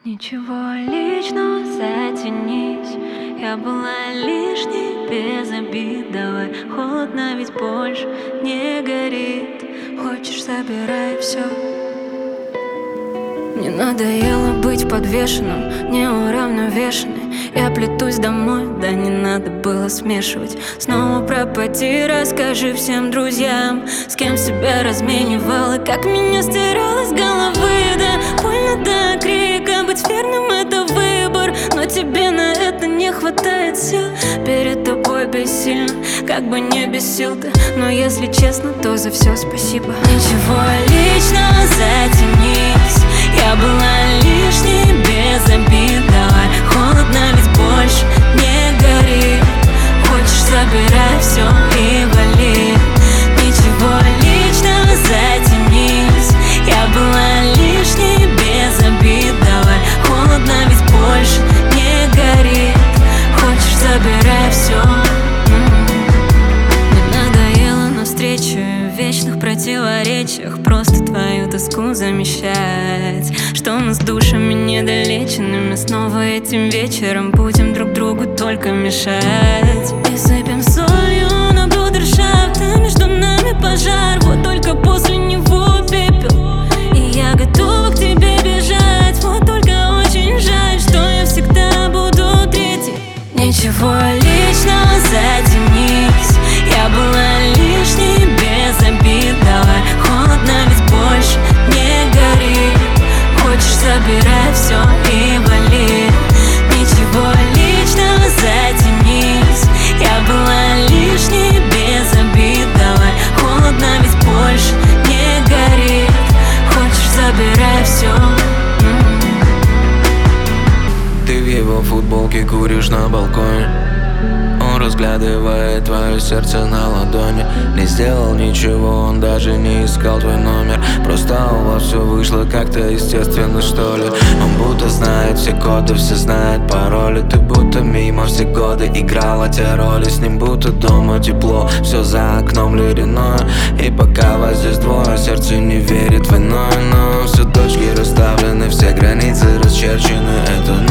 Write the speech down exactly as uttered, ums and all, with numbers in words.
Ничего личного, затянись. Я была лишней, без обид. Давай, холодно, ведь больше не горит. Хочешь, забирай все. Мне надоело быть подвешенным, неуравновешенной. Я плетусь домой, да не надо было смешивать. Снова пропади, расскажи всем друзьям, с кем себя разменивала, как меня стирала с головы. Да больно до крика, быть верным — это выбор, но тебе на это не хватает сил. Перед тобой бессильно, как бы не бесил ты, но если честно, то за все спасибо. Ничего личного, затянись. Я была лишней, без обид. Давай, холодно, ведь больше не горит. Хочешь, забирай все и вали. Ничего личного, затянись. Я была лишней, без обид. Давай, холодно, ведь больше не горит. Хочешь, забирай все. Мне надоело на встречу в вечных противоречиях, просто твою тоску замещать. Что мы с душами недолеченными снова этим вечером будем друг другу только мешать. И сыпем солью на брудершафт, между нами пожар, вот только после него пепел. И я готова к тебе бежать, вот только очень жаль, что я всегда буду третьей. Ничего личного, затянись. Я была лишней, без обид. Давай, холодно, ведь больше не горит. Хочешь, забирай все и вали. Ничего личного, затянись. Я была лишней, без обид. Давай, холодно, ведь больше не горит. Хочешь, забирай все. Ты в его футболке куришь на балконе. Он разглядывает твое сердце на ладони. Не сделал ничего, он даже не искал твой номер. Просто у вас все вышло как-то естественно, что ли. Он будто знает все коды, все знает пароли. Ты будто мимо все годы играла те роли. С ним будто дома тепло, все за окном ледяное. И пока вас здесь двое, сердце не верит в иное. Но все точки расставлены, все границы расчерчены. Это